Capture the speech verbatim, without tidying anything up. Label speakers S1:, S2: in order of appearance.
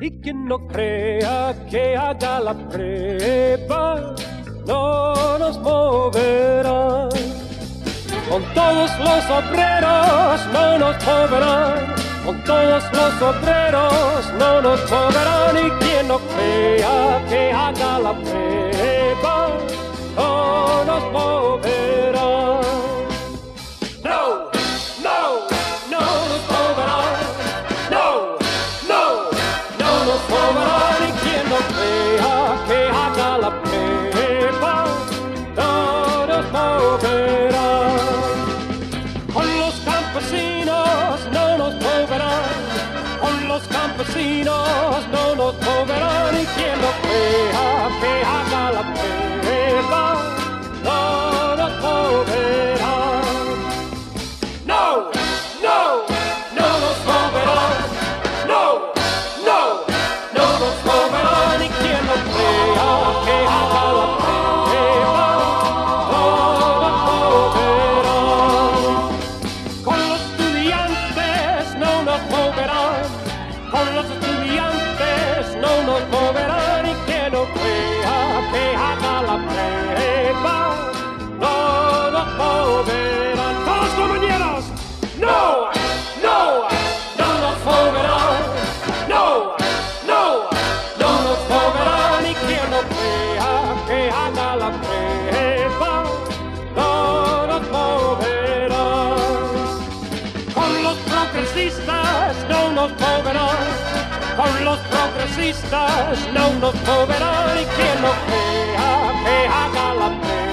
S1: Y quien no crea que haga la prueba no nos moverá. Con todos los obreros no nos moverán. Con todos los obreros no nos moverán. Y quien no crea que haga la prueba no nos moverá. No, no, no nos moverán. No, no, no nos moverán. Y quien no crea que haga la prueba no nos moverá. Con los campesinos no nos moverán. Con los campesinos no nos moverán. Y quien no crea que haga la prueba no nos moverá. No, no, no nos moverán. No, no, no nos moverán. Y quien no crea que haga la prueba no nos moverán. Con los estudiantes no nos moverán. Con los estudiantes no nos moverán. Y quien no crea que haga la prueba no nos moverán. Todos compañeros, no, no, no nos moverán. No, no, no nos moverán. Y quien no crea que haga la prueba no nos moverán. Con los progresistas no nos moverán. Con los progresistas no nos moverán. Y quien no crea que haga la prueba